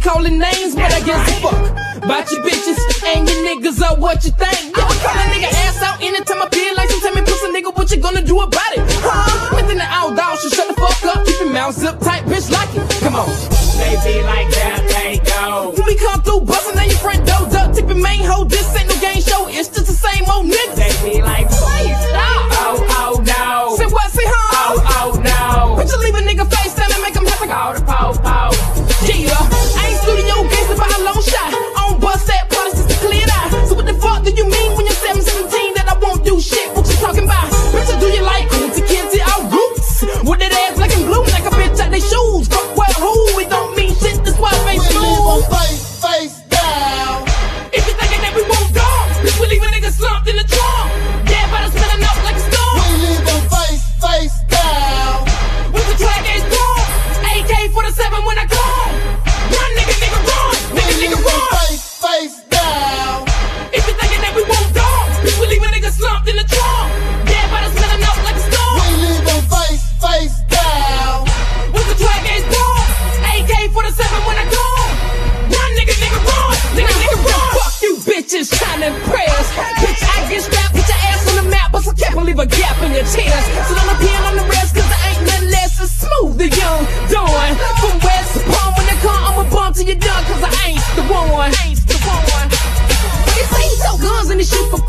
calling names, but I guess a fuck about your bitches and your niggas are what you think. Yeah, I call a nigga ass out anytime I feel like some tell me pussy nigga what you gonna do about it? Huh? Within the outdoors, so shut the fuck up, keep your mouth zip tight, bitch, like it. Come on. They be like that, they go. When we come through, bustin' on your front door, duck, tip your main hoe. This ain't no game show, it's just the same old niggas. They be like, Wait, stop. oh no. Say what, say huh? Oh no. But you leave a nigga face down and make him have to Call the po-po. Yeah, I ain't studio gangsta by a long shot. I don't bust that product just to clear it out. So what the fuck do you mean when you're 717 that I won't do shit? What you talking about? Bitch, do you like Kunti Kinti our roots? With that ass black and blue like a bitch out they shoes. Fuck well who? It don't mean shit, that's why I ain't smooth. Face down. If you thinking that we won't go, bitch, we leave a nigga slumped in the trunk. Yeah, but I'm smelling up like a storm. We leave them face down. With the track is gone. AK-47 when I come. Run, nigga, run. Nigga, run. Face down. If you thinking that we won't go, bitch, we leave a nigga slumped in the trunk. Yeah, but I'm smelling up like a storm. We leave them face down. With the track is gone. AK-47 when I come. Run, nigga, run. Nigga, run. Fuck you bitches trying to impress. Bitch, I get strapped, put your ass on the map, but I can't leave a gap in your chest. So don't appeal on the rest, cause there ain't nothing less than smooth the young dawn. From West Palm, when they come, I'ma bump till you're done, cause I ain't the one. They say you sell guns and they shoot for